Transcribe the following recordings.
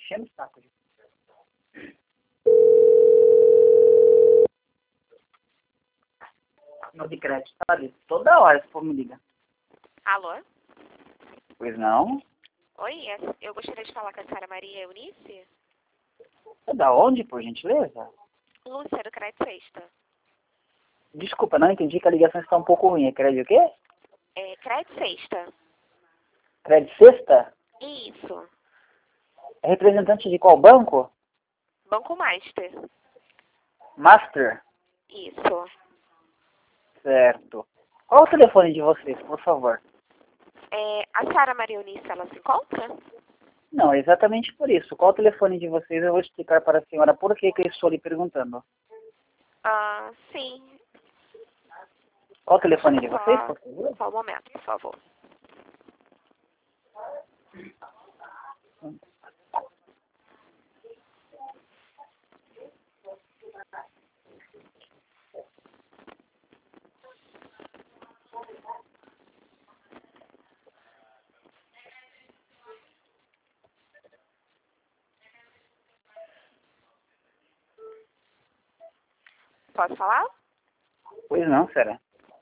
enchendo o saco. Não de crédito, sabe? Toda hora esse povo me liga. Alô? Pois não? Oi, eu gostaria de falar com a senhora Maria Eunice. É da onde, por gentileza? Lúcia, do Crédito Sexta. Desculpa, não entendi que a ligação está um pouco ruim. É crédito o quê? É, Crédito Sexta. Crédito Sexta? Isso. É representante de qual banco? Banco Master. Master? Isso. Certo. Qual o telefone de vocês, por favor? A senhora Maria Eunice, ela se encontra? Não, exatamente por isso. Qual o telefone de vocês? Eu vou explicar para a senhora por que eu estou lhe perguntando. Ah, sim. Qual o telefone de vocês, Só, por favor? só um momento, por favor. Posso falar? Pois não, será?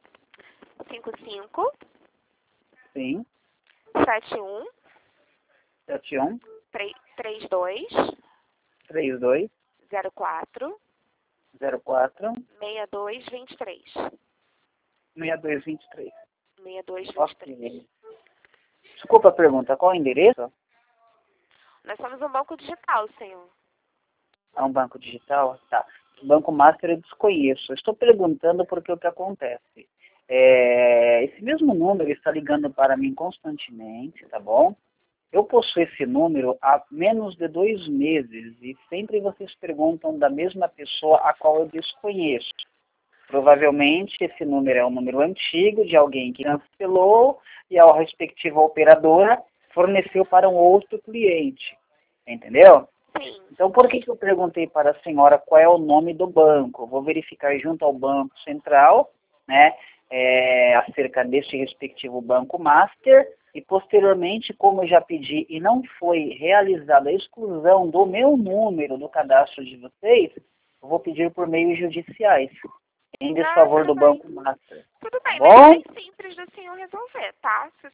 55 Sim. 71 71 32 32 04 04 6223. 6223. 6223. Ok. Desculpa a pergunta, qual o endereço? Nós somos um banco digital, senhor. É um banco digital? Tá. Banco Master eu desconheço. Eu estou perguntando porque o que acontece. Esse mesmo número está ligando para mim constantemente, tá bom? Eu possuo esse número há menos de 2 meses e sempre vocês perguntam da mesma pessoa a qual eu desconheço. Provavelmente esse número é um número antigo de alguém que cancelou e a respectiva operadora forneceu para um outro cliente. Entendeu? Sim. Então, por que eu perguntei para a senhora qual é o nome do banco? Eu vou verificar junto ao Banco Central, né, acerca deste respectivo Banco Master, e posteriormente, como eu já pedi e não foi realizada a exclusão do meu número do cadastro de vocês, eu vou pedir por meios judiciais, em desfavor do Tudo bem. Banco Master. Tudo bem, Tá mas é bom? bem simples do senhor resolver, tá? Se o